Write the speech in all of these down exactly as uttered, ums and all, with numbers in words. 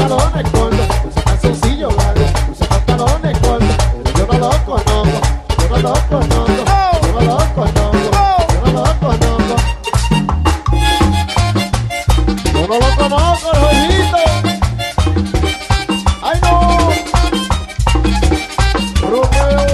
pantalones cortos, usa calzoncillo largo, usa pantalones cortos, pero yo no lo conozco, yo no lo conozco, yo no lo conozco, yo no lo conozco. Yo no lo conozco, el Jorgito. ¡Ay, no! Romeo.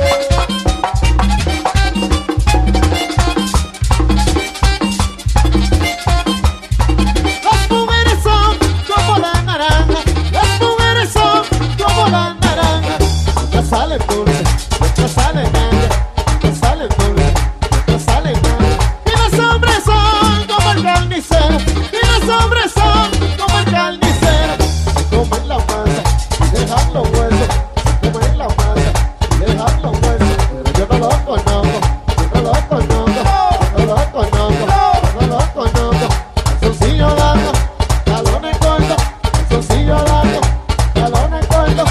Las mujeres son como la naranja, las mujeres son como la naranja. Otras salen dulces, otras salen agrias, otras salen dulces, otras salen agrias. Y los hombres son como el carnicero, y los hombres son como el carnicero. Se comen la masa y dejan los huesos, se comen la masa y dejan los huesos. Pero yo no lo conozco, yo no lo conozco, yo no lo conozco, yo no lo conozco. Calzoncillo largo, talones cortos, calzoncillo largo, talones cortos.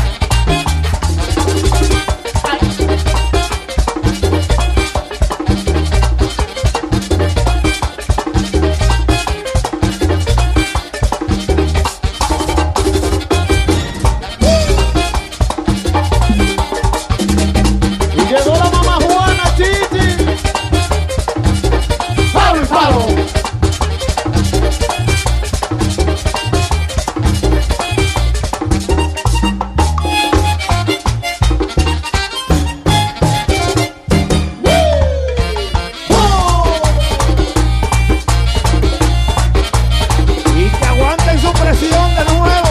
Y llegó la mamá Juana, Chichi. ¡Palo y palo! Y que aguanten su presión de nuevo.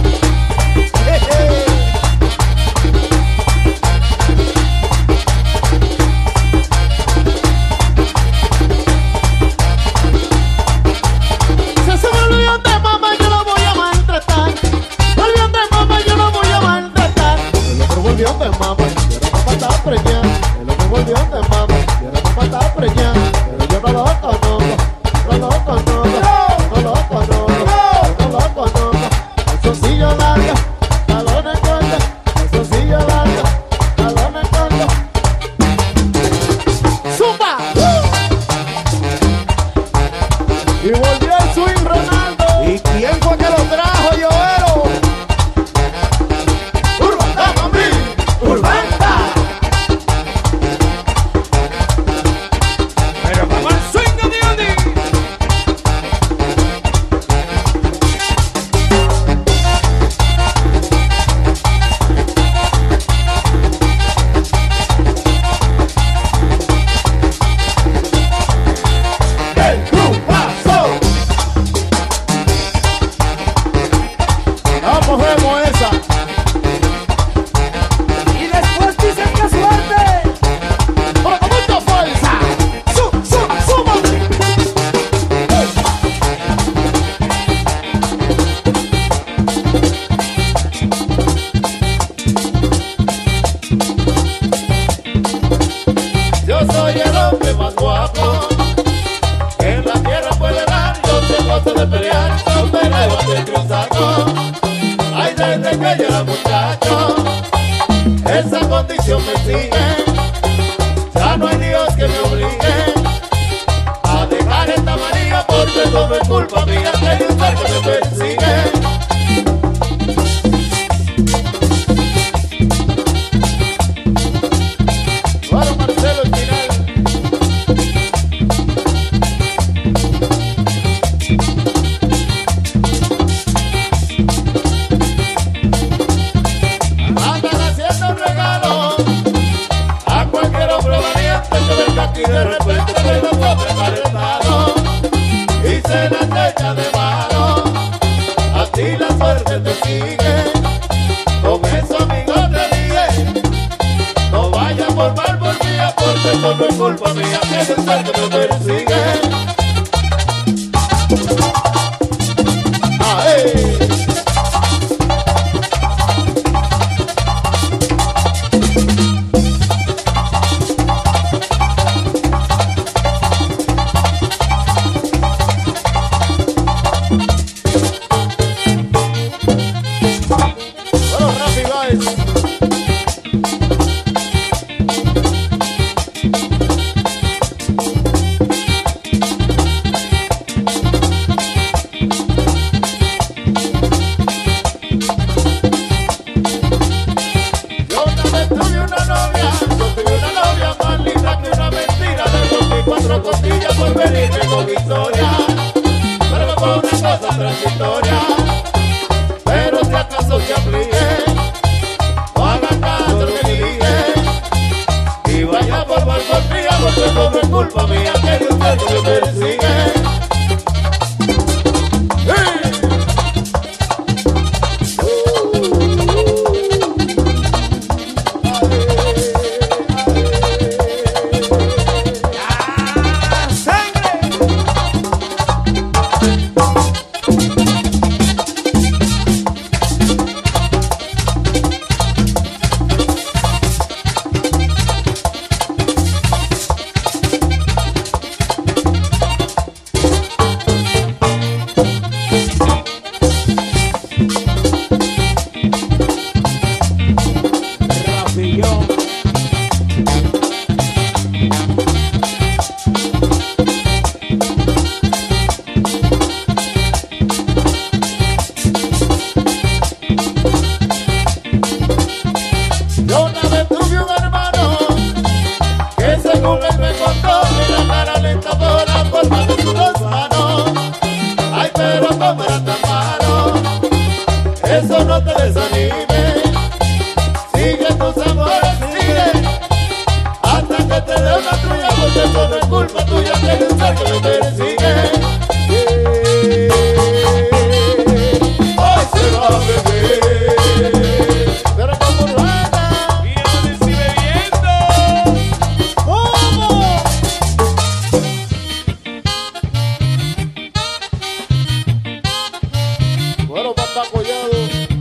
Se sube el avión de mamá, yo lo voy a maltratar. El avión de mamá, yo lo voy a maltratar. El otro volvió de mamá, y ahora mamá está preñada. El otro volvió de mamá, y ahora mamá está preñada. Pero yo no lo conozco, no lo conozco, no lo conozco, no lo conozco. Calzoncillo largo, talones cortos, calzoncillo largo, talones cortos. ¡Zumba! Y volvió el swing Ronaldo. ¿Y quién fue que lo trajo, Joero? Urbanda, mami, Urbanda. Pero como el swing de Dios. El grupazo. Vamos, vemos esa. Y después dicen que suerte. Ahora con mucha fuerza. Su, su, suma. Yo soy el hombre más guapo que en la tierra puede dar. Yo sé cosas de pelear, yo me levanto entre un saco. Ay, desde que yo era muchacho, esa condición me sigue. Ya no hay Dios que me obligue a dejar esta manía, porque todo es culpa mía, que hay un ser que me persigue. Para Marcelo el final. Andan haciendo un regalo a cualquier hombre valiente que venga aquí de repente, que no come calentado y se las echa de mano. A ti la suerte te sigue, con eso amigo te dije, no vayas por mal por mía, porque eso no es culpa mía, que es el ser que me persigue. ¡Ay! Bueno, Rafi Baez. transitoria, pero si acaso te aflige, no haga caso lo que dije, y vaya por mal por mía, porque no es culpa mía que de usted me persigue. Eso no te desanime, sigue tus amores, sigue, hasta que te dé una trulla, porque eso no es culpa tuya, que hay un ser que me persigue. Hoy se va a beber, pero como rueda, y yo me sigue viendo. ¿Cómo? Bueno, papá Collado.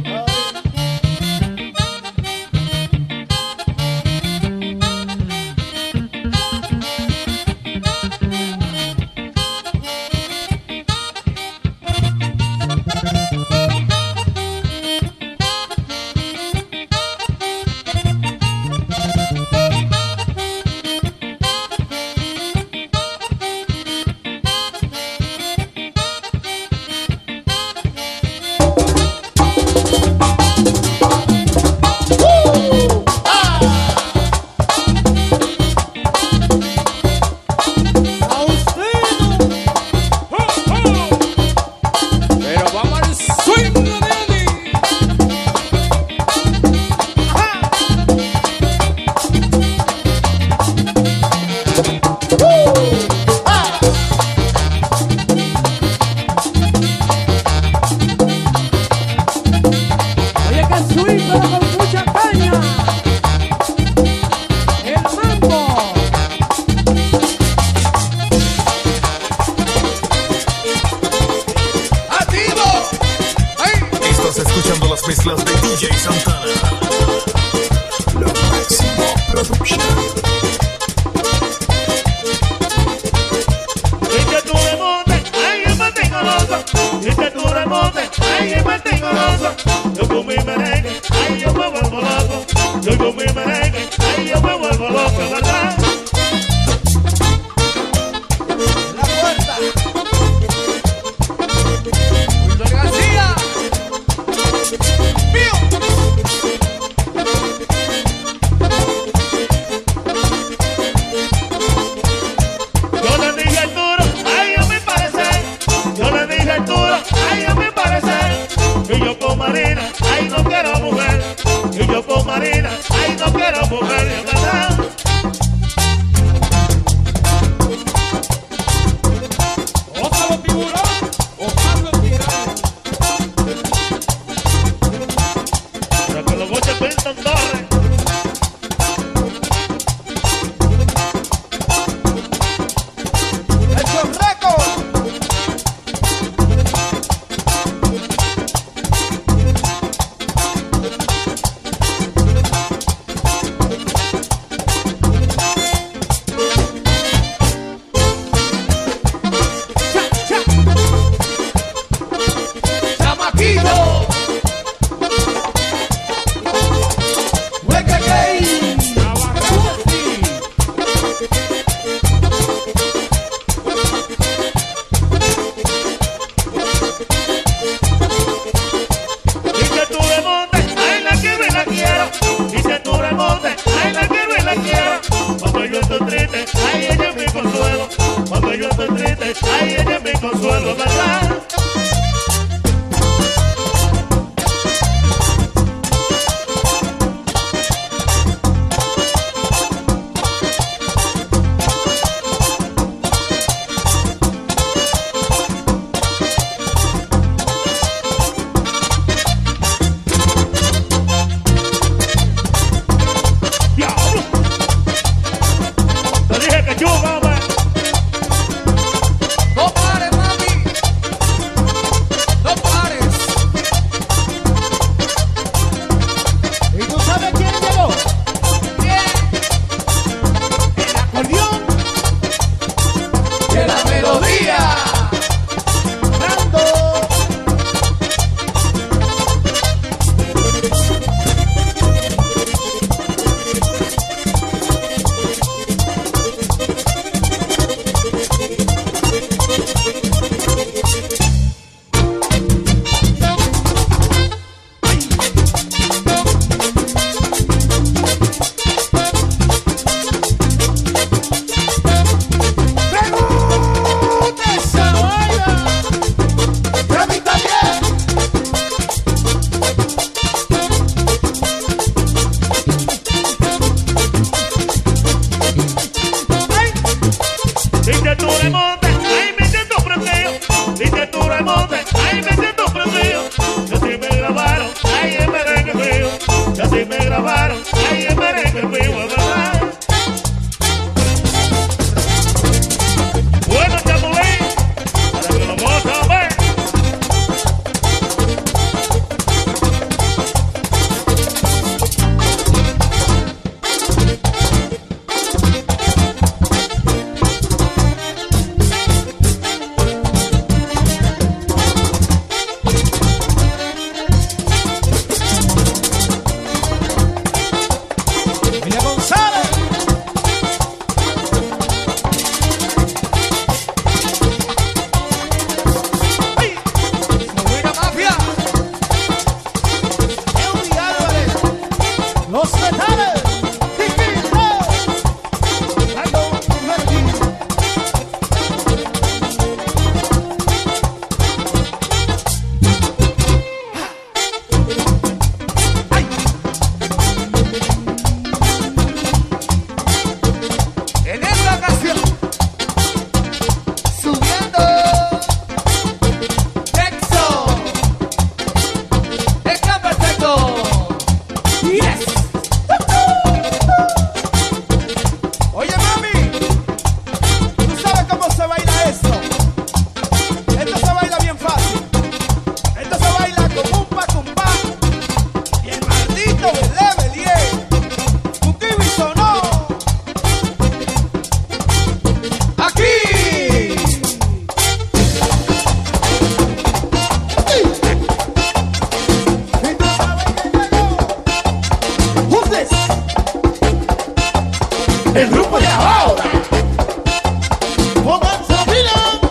Escuchando las mezclas de D J Santana. Lo máximo Production. Y que tú me montes, ay, yo me tengo loco. Y que tú me montes, ay, yo me tengo loco. Yo con mi merengue, ay, yo me vuelvo loco. Yo con mi merengue, ay, yo me vuelvo loco, ¿verdad? La puerta. Víctor García. Yo le dije Arturo, ay, yo me parece. Yo le dije Arturo, ay, yo me parece. Y yo con Marina, ay, no quiero mujer. Y yo con Marina, ay, no quiero mujer, ¿verdad? Ósalo tiburón, ósalo tiburón. Para que los boches pintan torres. El grupo de ahora. Pónganse la pila.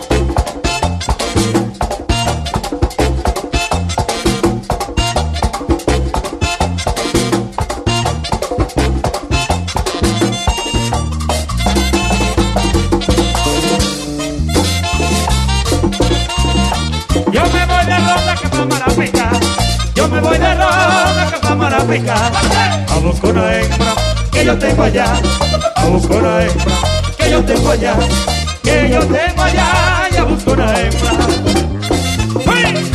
Yo me voy de ronda que vamos a picar. Yo me voy de ronda que vamos a picar. A buscar una hembra que yo tengo allá. A buscar una hembra que yo tengo allá. Que yo tengo allá. Y a buscar una hembra. ¡Hey!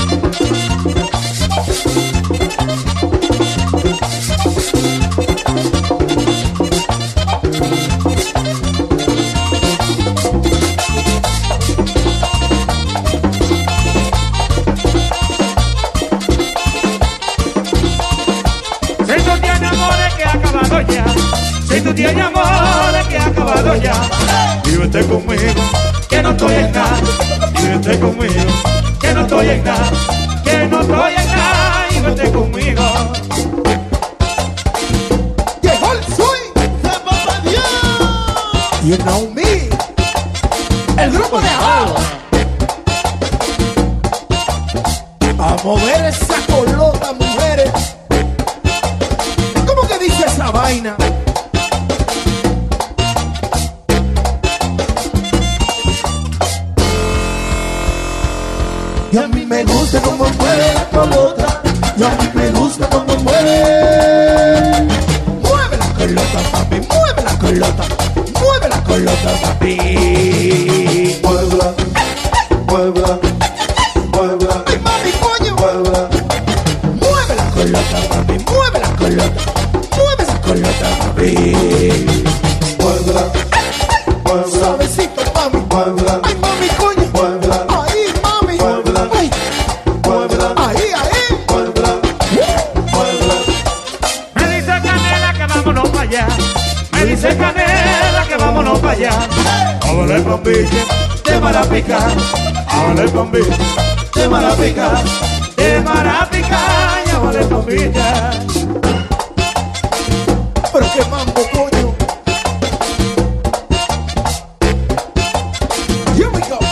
Si tú tienes amores que ha acabado ya, vívete conmigo, que no estoy en nada. Vívete conmigo, que no estoy en nada. Que no estoy en nada, vívete conmigo. Llegó el swing ¡Se papá Dios! y el Naomi. El grupo de ahora. A mover esa colota, mujeres. ¿Cómo que dice esa vaina? Y a mí me gusta como mueve la colota. Y a mí me gusta como mueve. Mueve la colota, papi, mueve la colota. Mueve la colota, papi. Muévela, muévela, muévela. Ay, mami, coño. Muévela, Mueve la colota, papi, mueve la colota. Mueve esa colota, papi. muévela, muévela, Suavecito, mami. muévela, Ay, mami, coño. muévela, Ahí, mami. Muévela. Ay, muévela, ahí, ahí. muévela, muévela. Me dice Canela que vámonos para allá. Me dice Canela que vámonos para allá. A valer con biche, de Marapica. A valer con biche, de Marapica. De Marapica y a valer con biche. Pero qué mambo, coño. Here we go.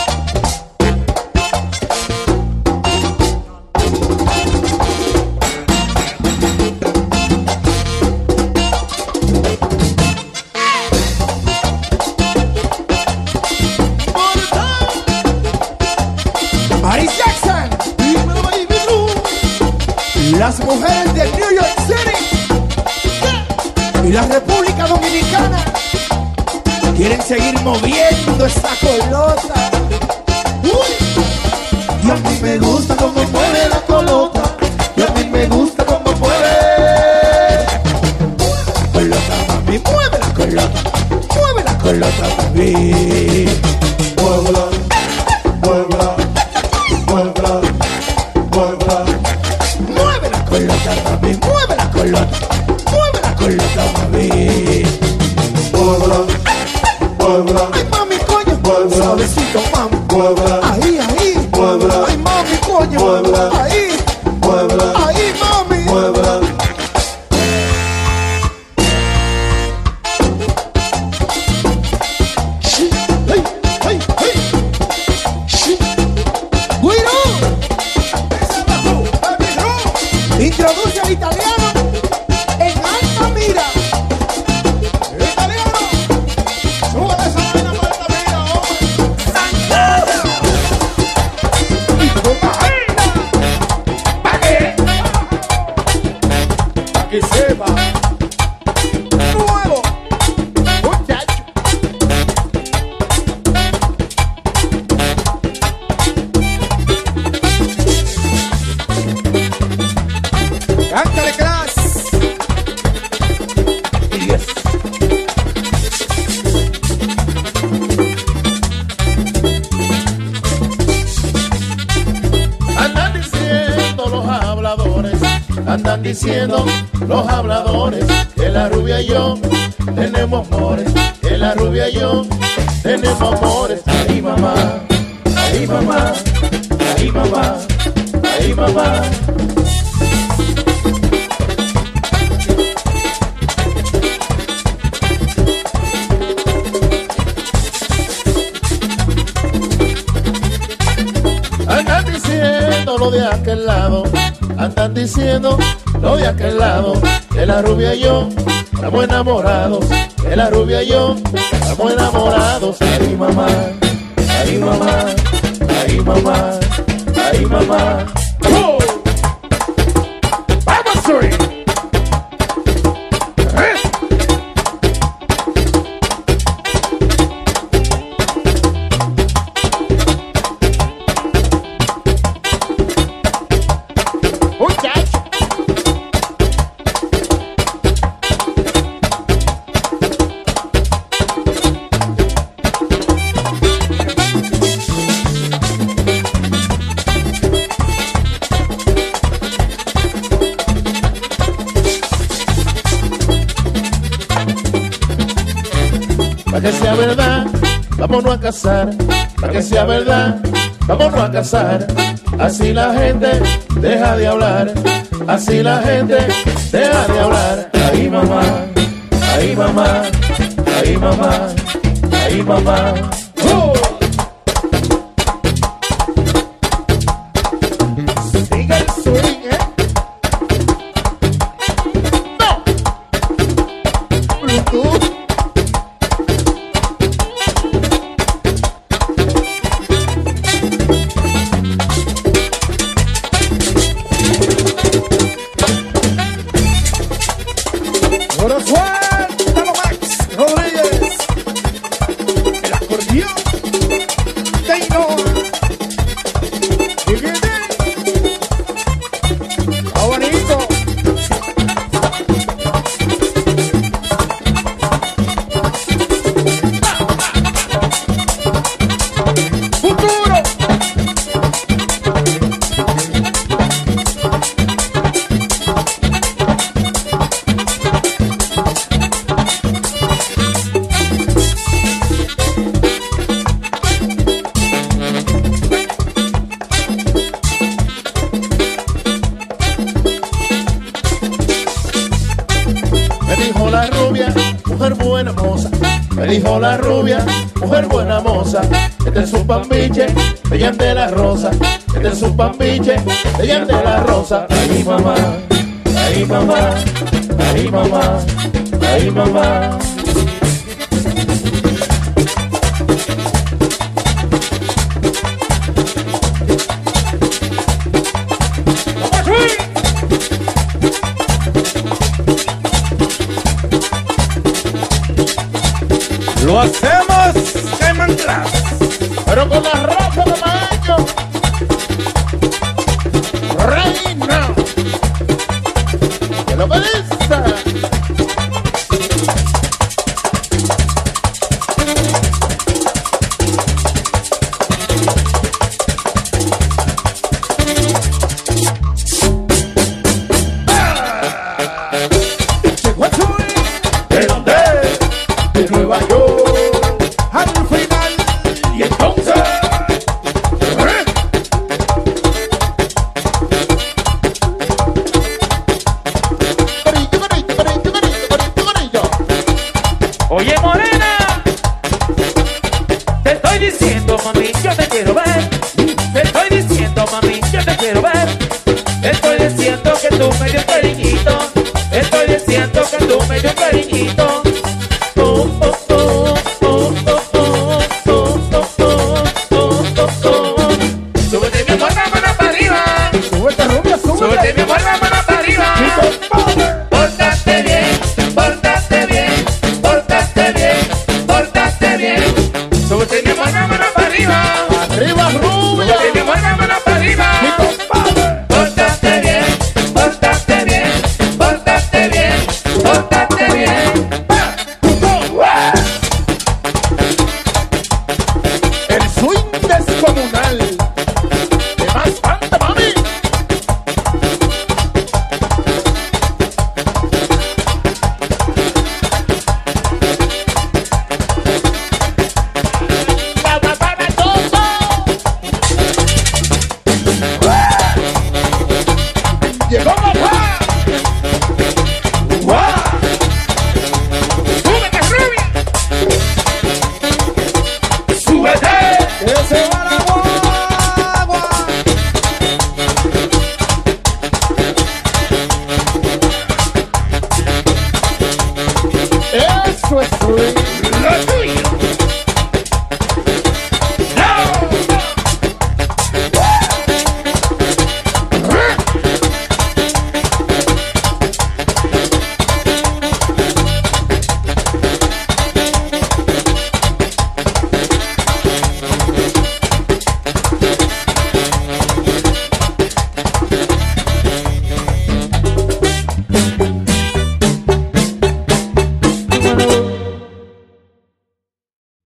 Paris Jackson. Dímelo, baby blue. Las mujeres de New York City y la República Dominicana quieren seguir moviendo esta colota. Uy. Y a mí me gusta como mueve la colota. Y a mí me gusta como mueve. Colota, mami, mueve la colota. Mueve la colota, mami. Muévela, muévela, muévela, muévela. Mueve la colota, mami, mueve la colota. Mueve la colota, mami. Muévela, muévela, Ay, mami, coño. Muévela. Suavecito, mami. muévela, Ahí, ahí. Muévela. Ay, mami, coño. Muévela. Ahí. muévela, Ahí, mami. muévela. Sí. Hey, hey, hey. Sí. Guido. Introduce al italiano en alta mira. Italiano, sube esa vaina para esta vida, Pa' que sepa. Nuevo. Muchacho. Cántale, Crash. Yes. Andan diciendo los habladores, andan diciendo los habladores que la rubia y yo tenemos amores, que la rubia y yo tenemos amores. Ay mamá, ay mamá, ay mamá, ay mamá. andan diciendo los de aquel lado, que la rubia y yo estamos enamorados, que la rubia y yo estamos enamorados. Ay mamá, ay mamá, ay mamá, ay mamá. ¡Oh! ¡Vamos, Suri! Para que sea verdad, vámonos a casar. Para que sea verdad, vámonos a casar. Así la gente deja de hablar. Así la gente deja de hablar. Ay mamá, ay mamá, ay mamá, ay mamá. ¡Oh! Sigue el swing, ¿eh? ¡No! Bluetooth. Mujer buena moza, me dijo la rubia, mujer buena moza, este es un pambiche, de de la rosa, este es un pambiche, de de la rosa. Ay mamá, ay mamá, ay mamá, ay mamá. Lo hacemos en Mantras, pero con la raza de mayo. Reina, que lo beliza. ¿de dónde? De Nueva York. Oye morena, te estoy diciendo mami, yo te quiero ver. Te estoy diciendo mami, yo te quiero ver. Estoy diciendo que tú me dio cariñito. Estoy diciendo que tú me dio cariñito.